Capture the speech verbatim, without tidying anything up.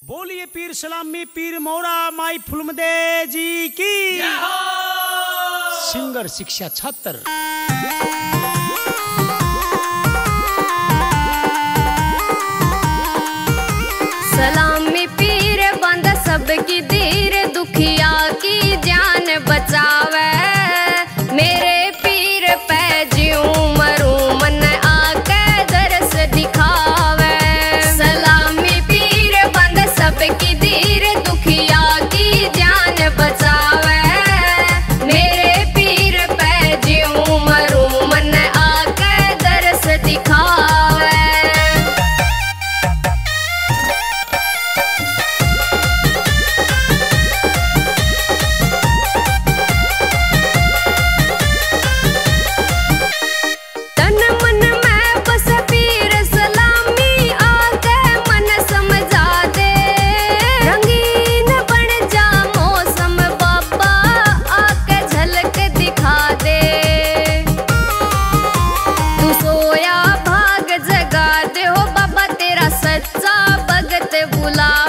बोलिए पीर सलामी पीर मोरा माई फुलमदे जी की सिंगर शिक्षा छात्र। सलामी पीर बंद सबकी धीर दुखिया की जान बचावे। मेरे पीर पे जीऊं मरूं मन आके दर्श दिखावे। सलामी पीर बंद सबकी धीर दुखिया की जान बचावे। मेरे पीर पे जीऊं मरूं मन आके दर्श दिखावे। सच्चा भगत बुला